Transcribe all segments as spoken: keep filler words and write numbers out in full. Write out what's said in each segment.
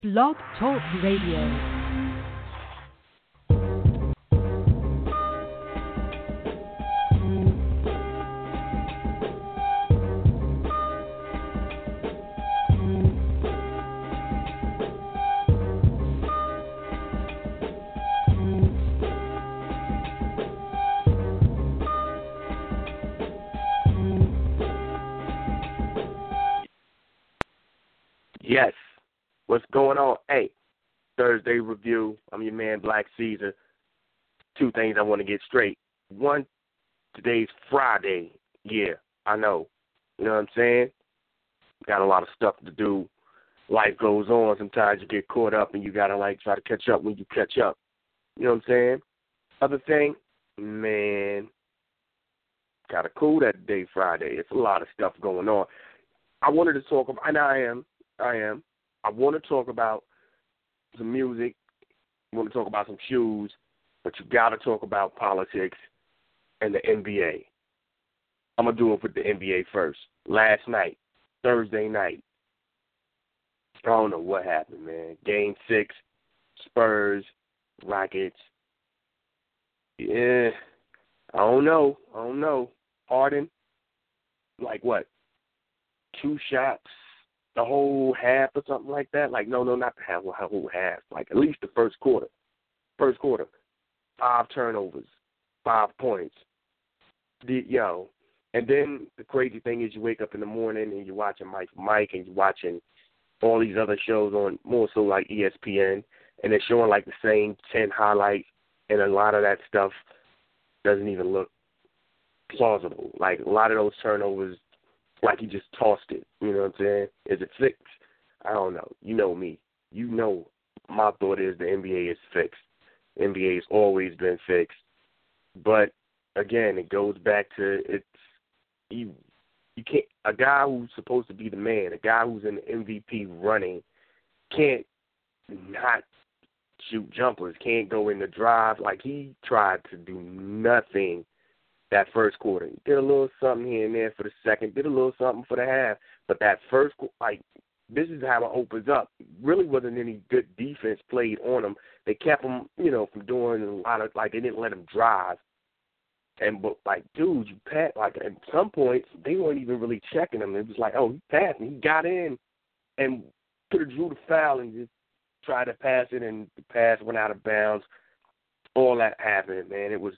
Blog Talk Radio. Yes. What's going on? Hey, Thursday review. I'm your man, Black Caesar. Two things I want to get straight. One, today's Friday. Yeah, I know. You know what I'm saying? Got a lot of stuff to do. Life goes on. Sometimes you get caught up and you got to, like, try to catch up when you catch up. You know what I'm saying? Other thing, man, got to cool that day Friday. It's a lot of stuff going on. I wanted to talk about, and I am, I am. I want to talk about some music. I want to talk about some shoes, but you got to talk about politics and the N B A. I'm going to do it with the N B A first. Last night, Thursday night, I don't know what happened, man. Game six, Spurs, Rockets. Yeah, I don't know. I don't know. Harden, like what, two shots? The whole half or something like that? Like, no, no, not the half, the whole half. Like, at least the first quarter. First quarter. Five turnovers. Five points. The, yo. And then the crazy thing is you wake up in the morning and you're watching Mike Mike and you're watching all these other shows on more so like E S P N, and they're showing like the same ten highlights, and a lot of that stuff doesn't even look plausible. Like, a lot of those turnovers, like he just tossed it. You know what I'm saying? Is it fixed? I don't know. You know me. You know my thought is the N B A is fixed. The N B A has always been fixed. But, again, it goes back to it's you, you can't – a guy who's supposed to be the man, a guy who's in the M V P running can't not shoot jumpers, can't go in the drive. Like, he tried to do nothing that first quarter. He did a little something here and there for the second, did a little something for the half. But that first, like, this is how it opens up. Really wasn't any good defense played on him. They kept him, you know, from doing a lot of, like, they didn't let him drive. And, but, like, dude, you passed, like, at some points, they weren't even really checking him. It was like, oh, he passed, and he got in and could have drew the foul and just tried to pass it, and the pass went out of bounds. All that happened, man. It was,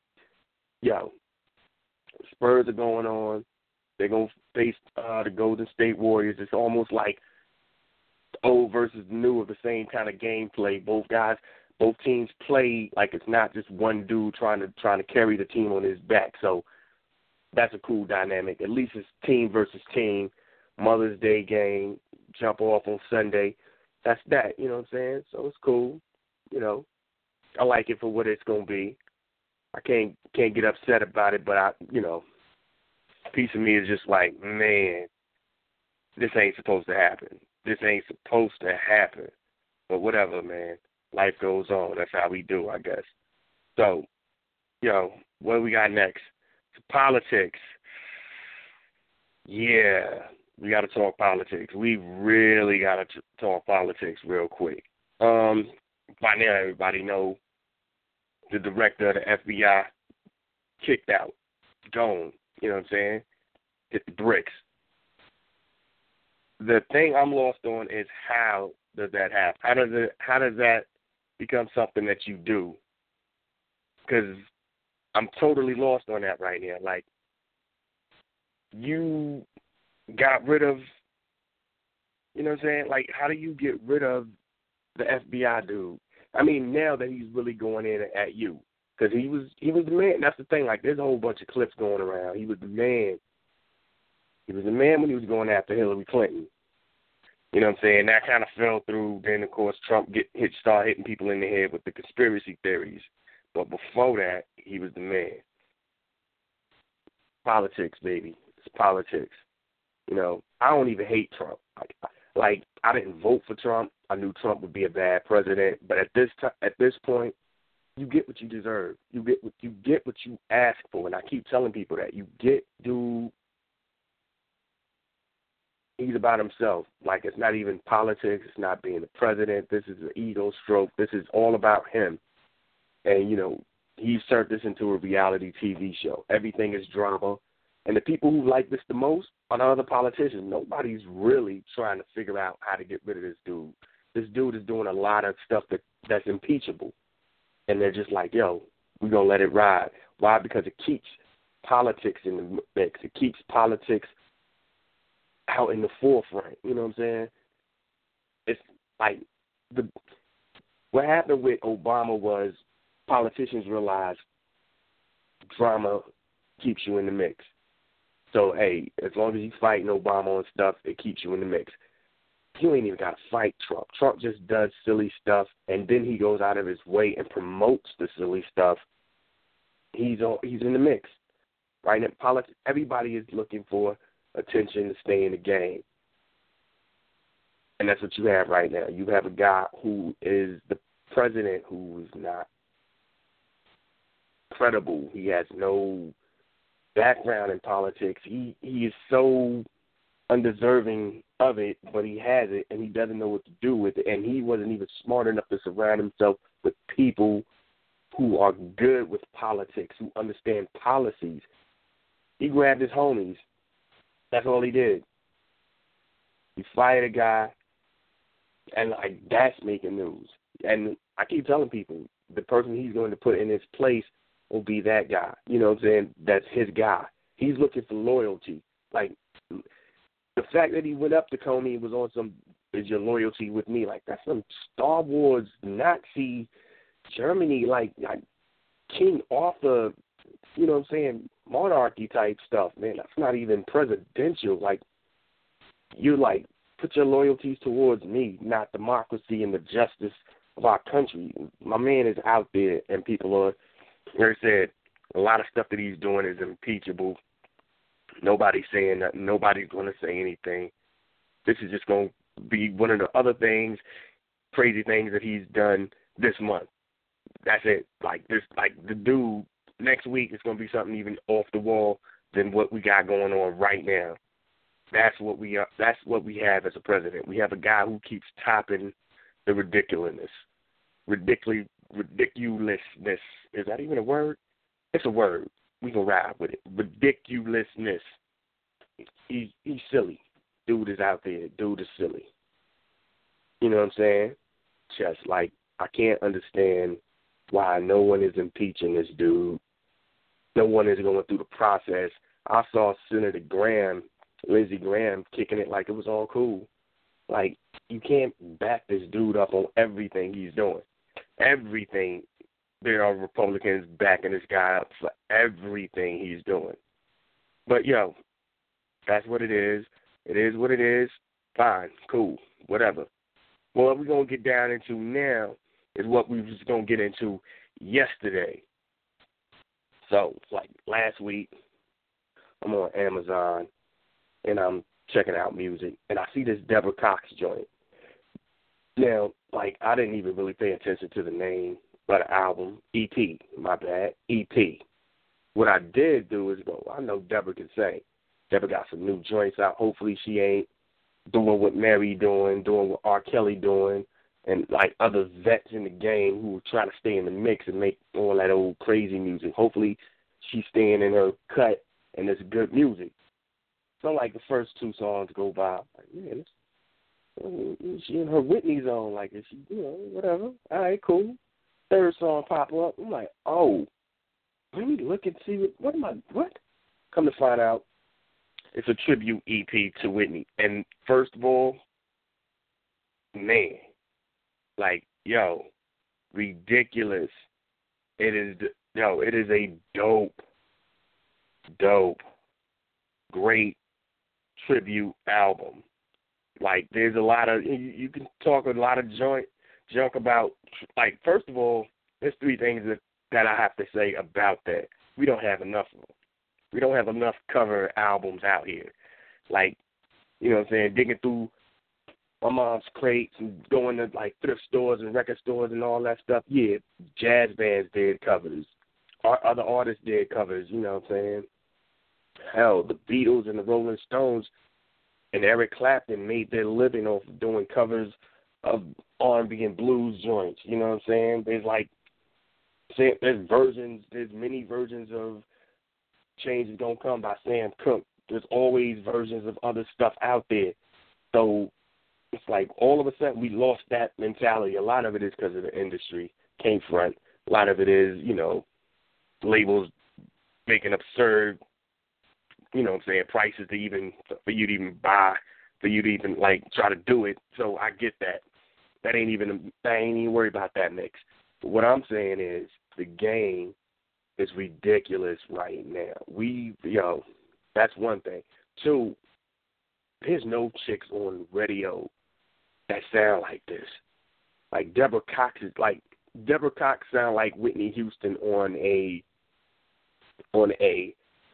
yo, Spurs are going on. They're going to face uh, the Golden State Warriors. It's almost like old versus new of the same kind of gameplay. Both guys, both teams play like it's not just one dude trying to trying to carry the team on his back. So that's a cool dynamic. At least it's team versus team. Mother's Day game, jump off on Sunday. That's that, you know what I'm saying? So it's cool. You know, I like it for what it's going to be. I can't can't get upset about it, but I, you know, a piece of me is just like, man, this ain't supposed to happen. This ain't supposed to happen. But whatever, man. Life goes on. That's how we do, I guess. So, yo, what we got next? Politics. Yeah, we got to talk politics. We really got to t- talk politics real quick. Um, by now, everybody know the director of the F B I kicked out, gone, you know what I'm saying? Hit the bricks. The thing I'm lost on is how does that happen? How does it? How does that become something that you do? Because I'm totally lost on that right now. Like, you got rid of, you know what I'm saying? Like, how do you get rid of the F B I dude? I mean, now that he's really going in at you, because he was he was the man. That's the thing. Like, there's a whole bunch of clips going around. He was the man. He was the man when he was going after Hillary Clinton. You know what I'm saying? That kind of fell through. Then, of course, Trump get hit, start hitting people in the head with the conspiracy theories. But before that, he was the man. Politics, baby. It's politics. You know, I don't even hate Trump. Like, like I didn't vote for Trump. I knew Trump would be a bad president. But at this t- at this point, you get what you deserve. You get what you get what you ask for. And I keep telling people that you get, dude. he's about himself. Like, it's not even politics. It's not being the president. This is an ego stroke. This is all about him. And, you know, he's turned this into a reality T V show. Everything is drama. And the people who like this the most are the other politicians. Nobody's really trying to figure out how to get rid of this dude. This dude is doing a lot of stuff that, that's impeachable. And they're just like, yo, we're going to let it ride. Why? Because it keeps politics in the mix. It keeps politics out in the forefront. You know what I'm saying? It's like the what happened with Obama was politicians realized drama keeps you in the mix. So, hey, as long as you fighting Obama and stuff, it keeps you in the mix. You ain't even got to fight Trump. Trump just does silly stuff, and then he goes out of his way and promotes the silly stuff. He's on, he's in the mix. Right now, politics, everybody is looking for attention to stay in the game. And that's what you have right now. You have a guy who is the president who is not credible. He has no background in politics. He he is so undeserving of it, but he has it, and he doesn't know what to do with it. And he wasn't even smart enough to surround himself with people who are good with politics, who understand policies. He grabbed his homies. That's all he did. He fired a guy, and like that's making news. And I keep telling people, the person he's going to put in his place will be that guy. You know what I'm saying? That's his guy. He's looking for loyalty. Like, the fact that he went up to Comey and was on some, is your loyalty with me? Like, that's some Star Wars Nazi Germany, like, like King Arthur, you know what I'm saying, monarchy type stuff, man. That's not even presidential. Like, you, like, put your loyalties towards me, not democracy and the justice of our country. My man is out there, and people are, like I said, a lot of stuff that he's doing is impeachable. Nobody's saying nothing. Nobody's going to say anything. This is just going to be one of the other things, crazy things that he's done this month. That's it. Like this, like the dude next week is going to be something even off the wall than what we got going on right now. That's what we are. That's what we have as a president. We have a guy who keeps topping the ridiculousness, ridiculous, ridiculousness. Is that even a word? It's a word. We can ride with it. Ridiculousness. He, he's silly. Dude is out there. Dude is silly. You know what I'm saying? Just like, I can't understand why no one is impeaching this dude. No one is going through the process. I saw Senator Graham, Lindsey Graham, kicking it like it was all cool. Like, you can't back this dude up on everything he's doing. Everything. There are Republicans backing this guy up for everything he's doing. But, yo, that's what it is. It is what it is. Fine, cool, whatever. Well, what we're going to get down into now is what we was going to get into yesterday. So, like last week, I'm on Amazon, and I'm checking out music, and I see this Deborah Cox joint. Now, like, I didn't even really pay attention to the name of the album, E P, my bad, E P. What I did do is go, I know Deborah can sing. Deborah got some new joints out. Hopefully she ain't doing what Mary doing, doing what R. Kelly doing, and like other vets in the game who try to stay in the mix and make all that old crazy music. Hopefully she's staying in her cut and it's good music. So like the first two songs go by, I'm like, man, this, she in her Whitney zone, like, is she, you know, whatever. All right, cool. Third song pop up. I'm like, oh, let me look and see what, what am I, what? Come to find out, it's a tribute E P to Whitney. And first of all, man, like, yo, ridiculous. It is, yo, it is a dope, dope, great tribute album. Like, there's a lot of, you, you can talk a lot of joint, junk about, like, first of all, there's three things that, that I have to say about that. We don't have enough of them. We don't have enough cover albums out here. Like, you know what I'm saying, digging through my mom's crates and going to, like, thrift stores and record stores and all that stuff. Yeah, jazz bands did covers. Other artists did covers, you know what I'm saying. Hell, the Beatles and the Rolling Stones and Eric Clapton made their living off of doing covers of R and B and blues joints. You know what I'm saying? There's like, there's versions, there's many versions of Change Is Gonna Come by Sam Cooke. There's always versions of other stuff out there. So it's like all of a sudden we lost that mentality. A lot of it is because of the industry came front. A lot of it is, you know, labels making absurd, you know what I'm saying, prices to even, for you to even buy, for you to even, like, try to do it. So I get that. That ain't even, I ain't even worried about that mix. But what I'm saying is the game is ridiculous right now. We, yo, that's one thing. Two, there's no chicks on radio that sound like this. Like Deborah Cox is like, Deborah Cox sound like Whitney Houston on a, on a,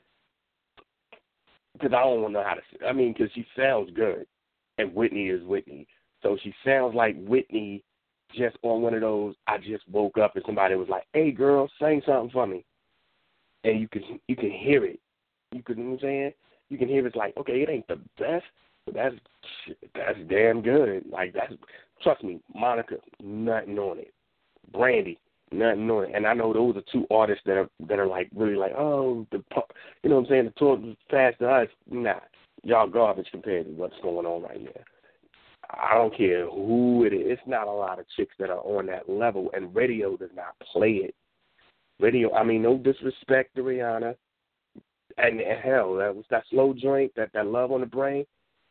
because I don't know how to, I mean, because she sounds good, and Whitney is Whitney. So she sounds like Whitney just on one of those, I just woke up and somebody was like, hey, girl, sing something for me. And you can you can hear it. You can, you know what I'm saying? You can hear it's like, okay, it ain't the best, but that's that's damn good. Like, that's, trust me, Monica, nothing on it. Brandy, nothing on it. And I know those are two artists that are that are like really like, oh, the you know what I'm saying, the torch was passed to us. Nah, y'all garbage compared to what's going on right now. I don't care who it is. It's not a lot of chicks that are on that level, and radio does not play it. Radio, I mean, no disrespect to Rihanna. And, and hell, that was that slow joint, that, that Love on the Brain.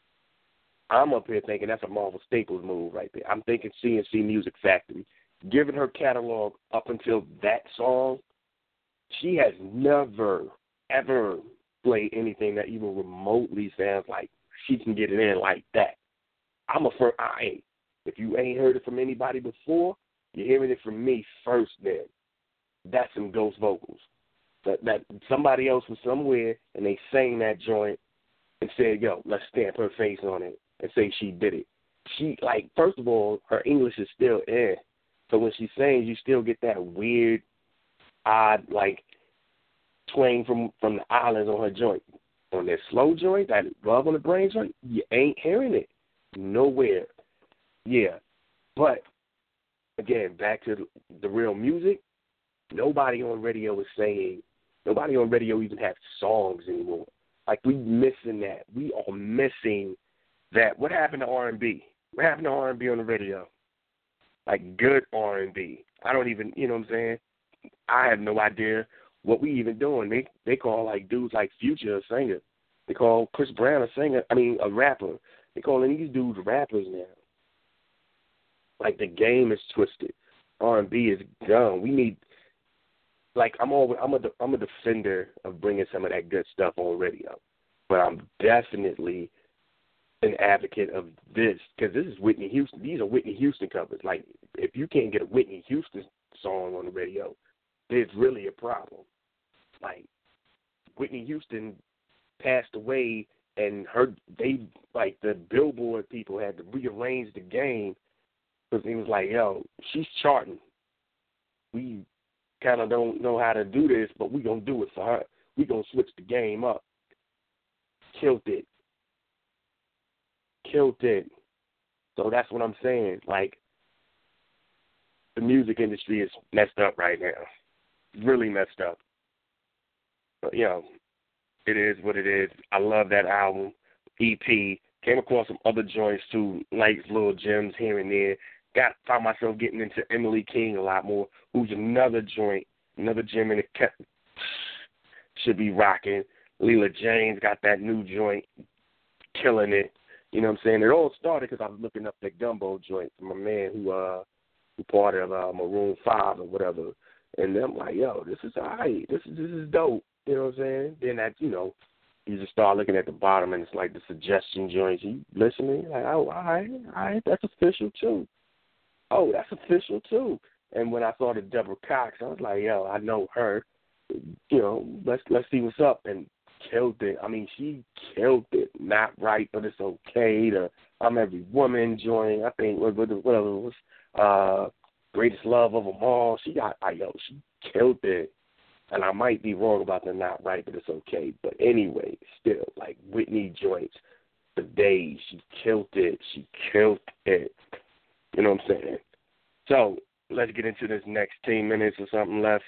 I'm up here thinking that's a Marvel Staples move right there. I'm thinking C and C Music Factory. Given her catalog up until that song, she has never, ever played anything that even remotely sounds like she can get it in like that. I'm a first, I ain't. If you ain't heard it from anybody before, you're hearing it from me first then. That's some ghost vocals. That, that somebody else was somewhere and they sang that joint and said, yo, let's stamp her face on it and say she did it. She, like, first of all, her English is still in. So when she sings, you still get that weird, odd, like, twang from, from the islands on her joint. On that slow joint, that Love on the Brain joint, you ain't hearing it. Nowhere. Yeah. But, again, back to the, the real music, nobody on radio is saying, nobody on radio even has songs anymore. Like, we missing that. We are missing that. What happened to R and B? What happened to R and B on the radio? Like, good R and B. I don't even, you know what I'm saying? I have no idea what we even doing. They they call, like, dudes like Future a singer. They call Chris Brown a singer, I mean, a rapper. They calling these dudes rappers now. Like, the game is twisted. R and B is gone. We need, like, I'm always, I'm a, I'm a defender of bringing some of that good stuff on radio. But I'm definitely an advocate of this, because this is Whitney Houston. These are Whitney Houston covers. Like, if you can't get a Whitney Houston song on the radio, there's really a problem. Like, Whitney Houston passed away, and her, they, like, the Billboard people had to rearrange the game, because he was like, yo, she's charting. We kind of don't know how to do this, but we're going to do it for her. We're going to switch the game up. Killed it. Killed it. So that's what I'm saying. Like, the music industry is messed up right now. Really messed up. But, you know, it is what it is. I love that album, E P. Came across some other joints, too, nice little gems here and there. Got found myself getting into Emily King a lot more, who's another joint, another gem in the cat. Should be rocking. Leela James got that new joint, killing it. You know what I'm saying? It all started because I was looking up that Gumbo joint from my man who uh who part of uh, Maroon five or whatever. And I'm like, yo, this is all right. This is, this is dope. You know what I'm saying? Then that, you know, you just start looking at the bottom and it's like the suggestion joints. You listening? Like, oh, all right, all right, that's official too. Oh, that's official too. And when I saw the Deborah Cox, I was like, yo, I know her. You know, let's let's see what's up. And killed it. I mean, she killed it. Not right, but it's okay. The I'm Every Woman joint. I think whatever it was, uh, Greatest Love of Them All. She got, I yo, she killed it. And I might be wrong about the Not Right, but it's okay. But anyway, still, like Whitney joints. the day. She killed it. She killed it. You know what I'm saying? So let's get into this next ten minutes or something left.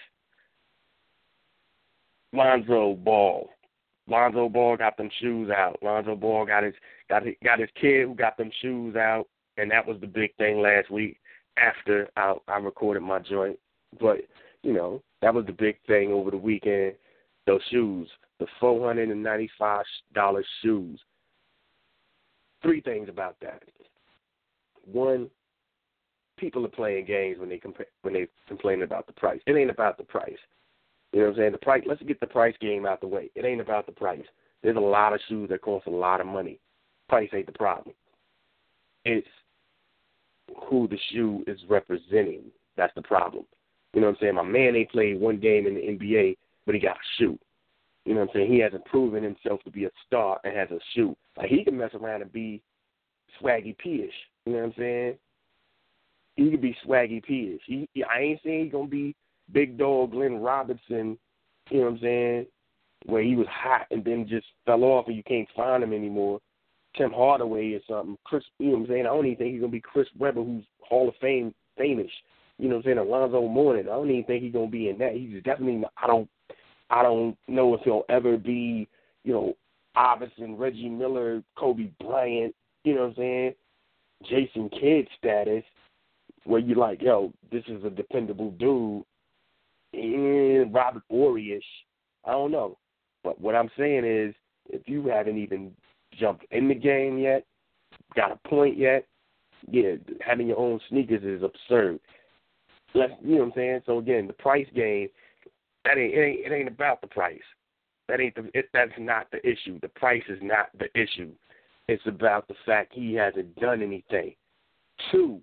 Lonzo Ball. Lonzo Ball got them shoes out. Lonzo Ball got his got his, got his kid who got them shoes out, and that was the big thing last week after I, I recorded my joint. But, you know, that was the big thing over the weekend, those shoes, the four hundred ninety-five dollars shoes. Three things about that. One, people are playing games when they compa- when they complain about the price. It ain't about the price. You know what I'm saying? The price. Let's get the price game out the way. It ain't about the price. There's a lot of shoes that cost a lot of money. Price ain't the problem. It's who the shoe is representing. That's the problem. You know what I'm saying? My man ain't played one game in the N B A, but he got a shoe. You know what I'm saying? He hasn't proven himself to be a star and has a shoe. Like, he can mess around and be Swaggy P-ish. You know what I'm saying? He could be Swaggy P-ish. He, I ain't saying he's going to be big dog Glenn Robinson, you know what I'm saying, where he was hot and then just fell off and you can't find him anymore. Tim Hardaway or something. Chris, you know what I'm saying? I don't even think he's going to be Chris Webber, who's Hall of Fame famous. You know what I'm saying? Alonzo Mourning. I don't even think he's going to be in that. He's definitely not, I don't I don't know if he'll ever be, you know, Iverson, Reggie Miller, Kobe Bryant, you know what I'm saying, Jason Kidd status, where you're like, yo, this is a dependable dude, and Robert Horry-ish. I don't know. But what I'm saying is, if you haven't even jumped in the game yet, got a point yet, yeah, having your own sneakers is absurd. Let's, you know what I'm saying? So, again, the price game, that ain't, it ain't, it ain't about the price. That ain't the, it, that's not the issue. The price is not the issue. It's about the fact he hasn't done anything. Two,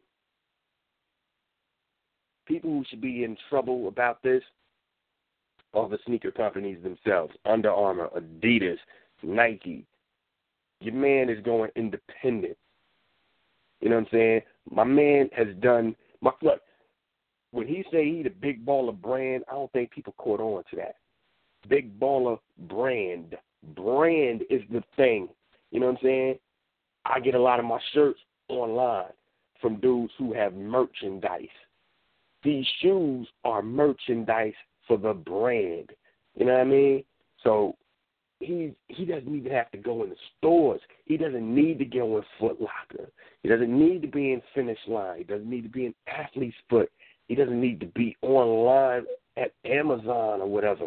people who should be in trouble about this are the sneaker companies themselves. Under Armour, Adidas, Nike. Your man is going independent. You know what I'm saying? My man has done, my look, when he say he the big baller brand, I don't think people caught on to that. Big baller brand. Brand is the thing. You know what I'm saying? I get a lot of my shirts online from dudes who have merchandise. These shoes are merchandise for the brand. You know what I mean? So he he doesn't even have to go in the stores. He doesn't need to go in Foot Locker. He doesn't need to be in Finish Line. He doesn't need to be in Athlete's Foot. He doesn't need to be online at Amazon or whatever.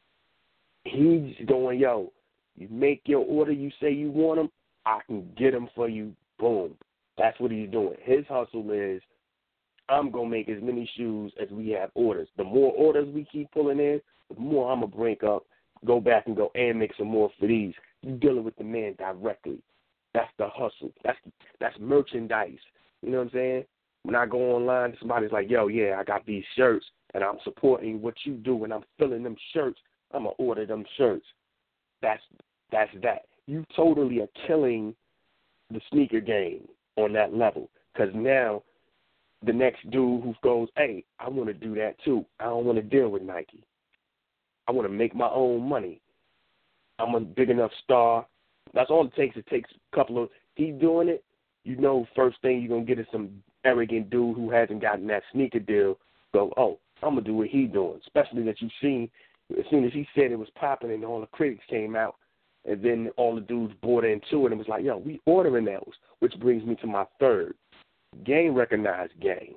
He's going, yo, you make your order, you say you want them, I can get them for you, boom. That's what he's doing. His hustle is, I'm going to make as many shoes as we have orders. The more orders we keep pulling in, the more I'm going to break up, go back and go and make some more for these. You're dealing with the man directly. That's the hustle. That's that's merchandise. You know what I'm saying? When I go online, somebody's like, yo, yeah, I got these shirts, and I'm supporting what you do, and I'm filling them shirts. I'm going to order them shirts. That's that's that. You totally are killing the sneaker game on that level, because now the next dude who goes, hey, I want to do that too. I don't want to deal with Nike. I want to make my own money. I'm a big enough star. That's all it takes. It takes a couple of, he doing it, you know, first thing you're going to get is some arrogant dude who hasn't gotten that sneaker deal go, oh, I'm going to do what he doing, especially that you've seen, as soon as he said it was popping and all the critics came out, and then all the dudes bought into it and was like, yo, we ordering those, which brings me to my third. Game recognized game.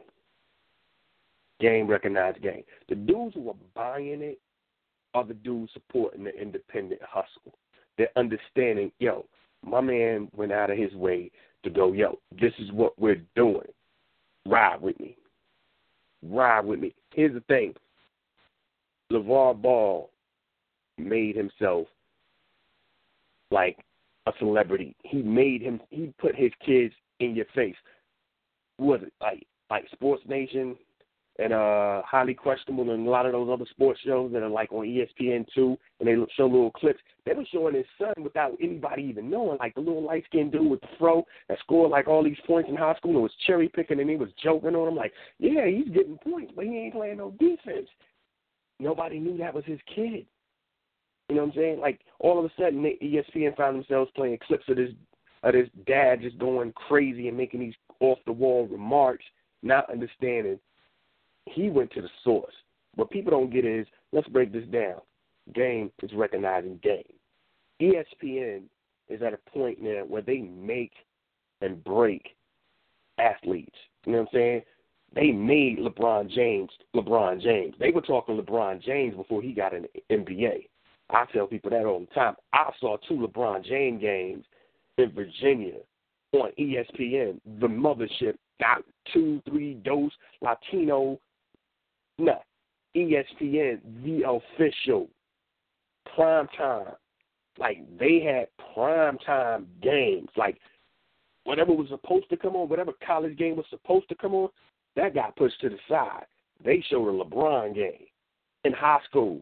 Game recognized game. The dudes who are buying it are the dudes supporting the independent hustle. They're understanding, yo, my man went out of his way to go, yo, this is what we're doing. Ride with me. Ride with me. Here's the thing. LeVar Ball made himself like a celebrity. He made him, he put his kids in your face. What was it, like, like Sports Nation and uh, Highly Questionable and a lot of those other sports shows that are like on E S P N two, and they show little clips. They were showing his son without anybody even knowing, like the little light-skinned dude with the fro that scored like all these points in high school and was cherry-picking, and he was joking on him like, yeah, he's getting points, but he ain't playing no defense. Nobody knew that was his kid. You know what I'm saying? Like, all of a sudden, E S P N found themselves playing clips of this of this dad just going crazy and making these off-the-wall remarks, not understanding he went to the source. What people don't get is, let's break this down. Game is recognizing game. E S P N is at a point now where they make and break athletes. You know what I'm saying? They made LeBron James LeBron James. They were talking LeBron James before he got in the N B A. I tell people that all the time. I saw two LeBron James games in Virginia on E S P N. The mothership got two, three dose Latino. Nah, E S P N, the official prime time. Like, they had prime time games. Like, whatever was supposed to come on, whatever college game was supposed to come on, that got pushed to the side. They showed a LeBron game in high school.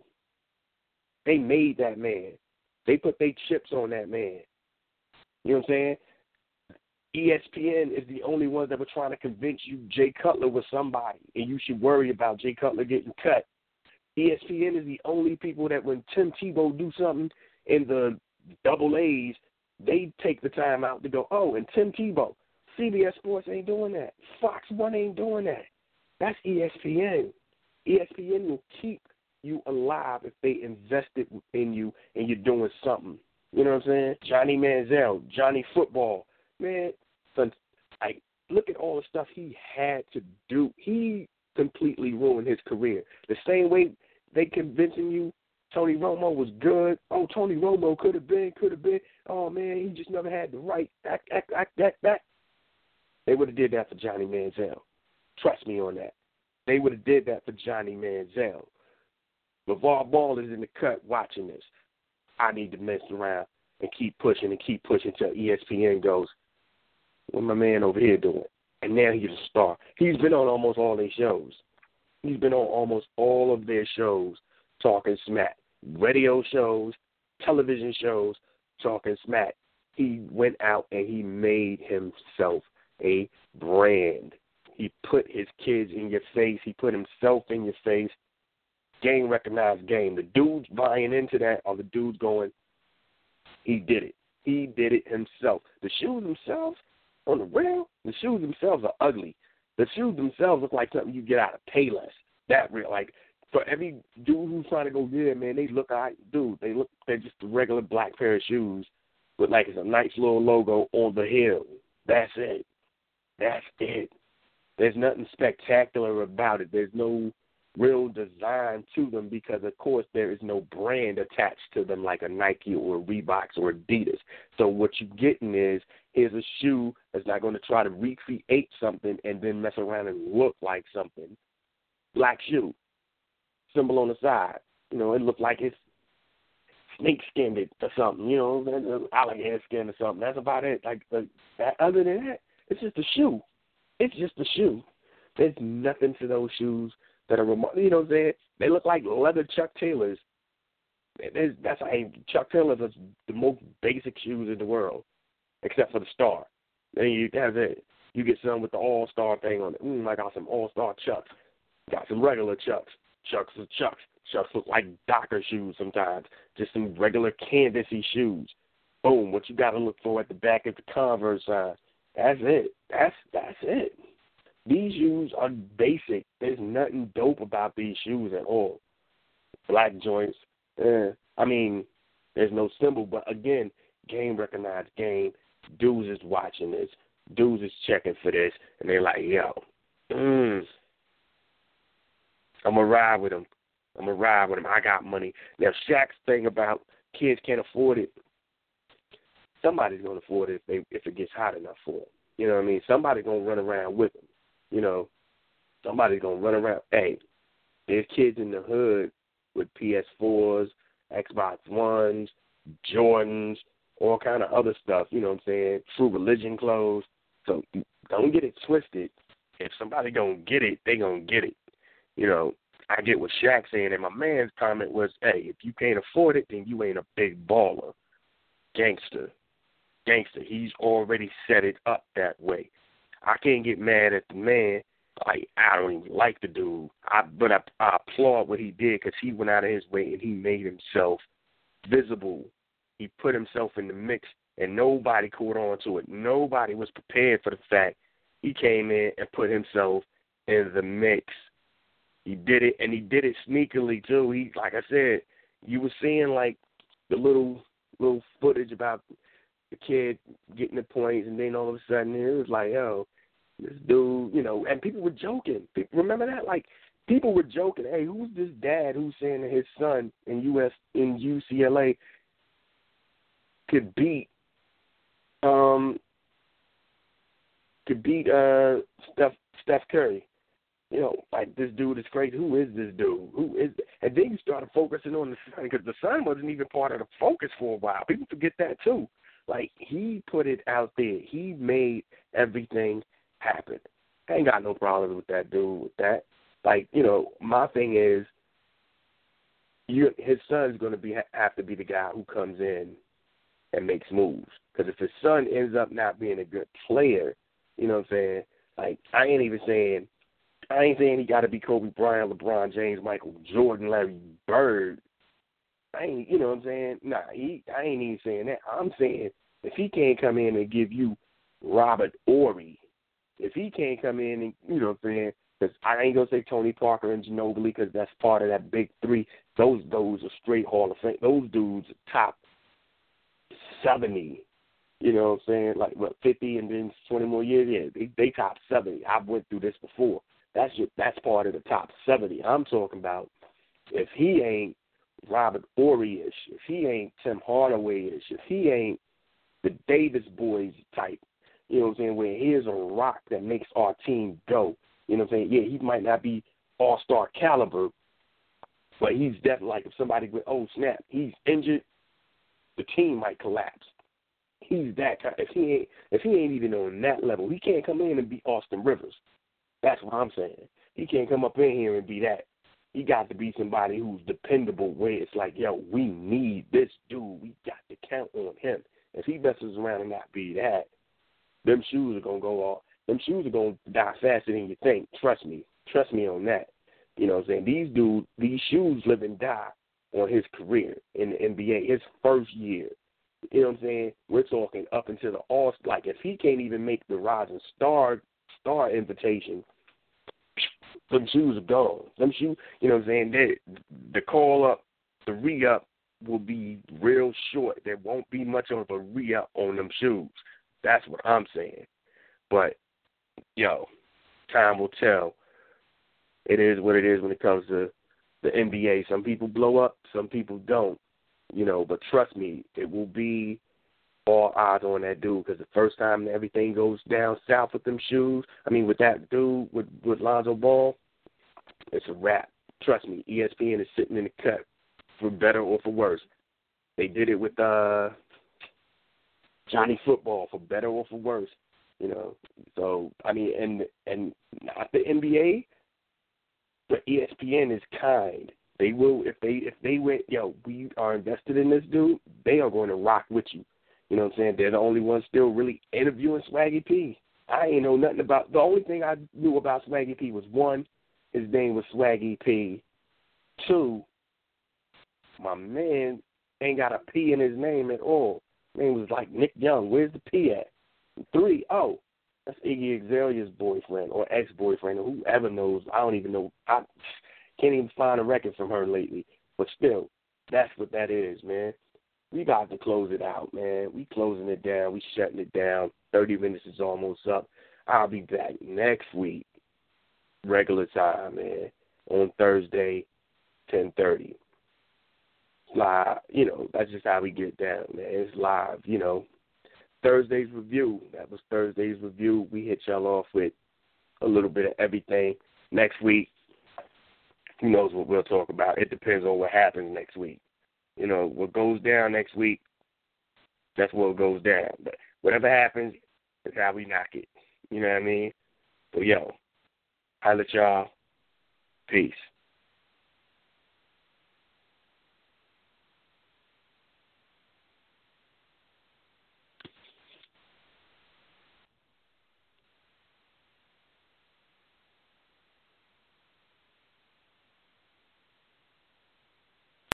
They made that man. They put their chips on that man. You know what I'm saying? E S P N is the only ones that were trying to convince you Jay Cutler was somebody, and you should worry about Jay Cutler getting cut. E S P N is the only people that when Tim Tebow do something in the double A's, they take the time out to go, oh, and Tim Tebow. C B S Sports ain't doing that. Fox one ain't doing that. That's E S P N. E S P N will keep you alive if they invested in you and you're doing something. You know what I'm saying? Johnny Manziel, Johnny Football. Man, like, look at all the stuff he had to do. He completely ruined his career. The same way they convincing you Tony Romo was good. Oh, Tony Romo could have been, could have been. Oh, man, he just never had the right act, act, act, act, act. They would have did that for Johnny Manziel. Trust me on that. They would have did that for Johnny Manziel. LeVar Ball is in the cut watching this. I need to mess around and keep pushing and keep pushing till E S P N goes, what my man over here doing? And now he's a star. He's been on almost all their shows. He's been on almost all of their shows talking smack. Radio shows, television shows, talking smack. He went out and he made himself a brand. He put his kids in your face. He put himself in your face. Game recognized game. The dudes buying into that are the dudes going, he did it. He did it himself. The shoes themselves, on the real, the shoes themselves are ugly. The shoes themselves look like something you get out of Payless. That real, like, for every dude who's trying to go good, man, they look like, dude, they look, they're just a regular black pair of shoes with, like, it's a nice little logo on the heel. That's it. That's it. There's nothing spectacular about it. There's no real design to them because, of course, there is no brand attached to them like a Nike or a Reebok or Adidas. So what you're getting is, here's a shoe that's not going to try to recreate something and then mess around and look like something. Black shoe, symbol on the side. You know, it looked like it's snake skinned it or something, you know, alligator skin or something. That's about it. Like, uh, that, other than that, it's just a shoe. It's just a shoe. There's nothing to those shoes that are, rem- you know what I'm saying? They look like leather Chuck Taylors. There's, that's I Chuck Taylors are the most basic shoes in the world, except for the star. Then you that's it. You get some with the All Star thing on it. Mm, I got some All Star Chucks. Got some regular Chucks. Chucks are Chucks. Chucks look like Docker shoes sometimes. Just some regular canvasy shoes. Boom. What you got to look for at the back of the Converse sign. That's it. That's that's it. These shoes are basic. There's nothing dope about these shoes at all. Black joints. Eh. I mean, there's no symbol. But, again, game recognized game. Dudes is watching this. Dudes is checking for this. And they're like, yo, mm, I'm going to ride with them. I'm going to ride with them. I got money. Now, Shaq's thing about kids can't afford it, somebody's going to afford it if, they, if it gets hot enough for them. You know what I mean? Somebody's going to run around with them. You know, somebody's going to run around. Hey, there's kids in the hood with P S fours, Xbox Ones, Jordans, all kind of other stuff, you know what I'm saying, True Religion clothes. So don't get it twisted. If somebody going to get it, they going to get it. You know, I get what Shaq's saying, and my man's comment was, hey, if you can't afford it, then you ain't a big baller. Gangster. Gangster. He's already set it up that way. I can't get mad at the man. Like, I don't even like the dude. I, but I, I applaud what he did because he went out of his way and he made himself visible. He put himself in the mix and nobody caught on to it. Nobody was prepared for the fact he came in and put himself in the mix. He did it, and he did it sneakily too. He, like I said, you were seeing like the little little footage about the kid getting the points, and then all of a sudden it was like, yo, this dude, you know, and people were joking. People, remember that? Like, people were joking, hey, who's this dad who's saying that his son in U S in U C L A could beat um could beat uh Steph Steph Curry? You know, like, this dude is crazy. Who is this dude? Who is? And then you started focusing on the son, because the son wasn't even part of the focus for a while. People forget that too. Like, he put it out there. He made everything happen. I ain't got no problems with that dude. With that, like, you know, my thing is, you his son's going to be have to be the guy who comes in and makes moves. Because if his son ends up not being a good player, you know what I'm saying? Like, I ain't even saying. I ain't saying he got to be Kobe Bryant, LeBron James, Michael Jordan, Larry Bird. I ain't, you know what I'm saying? Nah, he, I ain't even saying that. I'm saying if he can't come in and give you Robert Horry, if he can't come in and, you know what I'm saying, because I ain't going to say Tony Parker and Ginobili because that's part of that big three. Those those are straight Hall of Fame. Those dudes are top seventy. You know what I'm saying? Like, what, fifty and then twenty more years? Yeah, they, they top seventy. I've went through this before. That's your, that's part of the top seventy. I'm talking about if he ain't Robert Horry-ish, if he ain't Tim Hardaway-ish, if he ain't the Davis boys type, you know what I'm saying, where here's a rock that makes our team go. You know what I'm saying? Yeah, he might not be all-star caliber, but he's definitely like if somebody went, oh, snap, he's injured, the team might collapse. He's that kind. If he ain't, if he ain't even on that level, he can't come in and be Austin Rivers. That's what I'm saying. He can't come up in here and be that. He got to be somebody who's dependable, where it's like, yo, we need this dude. We got to count on him. If he messes around and not be that, them shoes are going to go off. Them shoes are going to die faster than you think. Trust me. Trust me on that. You know what I'm saying? These dudes, these shoes live and die on his career in the N B A, his first year. You know what I'm saying? We're talking up until the all. Like, if he can't even make the Rising Star star invitation, them shoes are gone. Them shoes, you know what I'm saying? They, the call up, the re-up will be real short. There won't be much of a re-up on them shoes. That's what I'm saying. But, yo, time will tell. It is what it is when it comes to the N B A. Some people blow up, some people don't. You know, but trust me, it will be all eyes on that dude, because the first time everything goes down south with them shoes, I mean, with that dude, with, with Lonzo Ball, it's a wrap. Trust me, E S P N is sitting in the cut, for better or for worse. They did it with uh, Johnny Football, for better or for worse. You know, so, I mean, and and not the N B A, but E S P N is kind. They will, if they if they went, yo, we are invested in this dude, they are going to rock with you. You know what I'm saying? They're the only ones still really interviewing Swaggy P. I ain't know nothing about, the only thing I knew about Swaggy P was, one, his name was Swaggy P. Two, my man ain't got a P in his name at all. His name was like Nick Young. Where's the P at? Three, oh, that's Iggy Azalea's boyfriend or ex-boyfriend or whoever knows. I don't even know. I can't even find a record from her lately. But still, that's what that is, man. We got to close it out, man. We closing it down. We shutting it down. thirty minutes is almost up. I'll be back next week, regular time, man, on Thursday, ten thirty. Live, you know, that's just how we get down, man. It's live, you know. Thursday's review. That was Thursday's review. We hit y'all off with a little bit of everything. Next week, who knows what we'll talk about. It depends on what happens next week. You know, what goes down next week, that's what goes down. But whatever happens, that's how we knock it. You know what I mean? So, yo, I let y'all. Peace.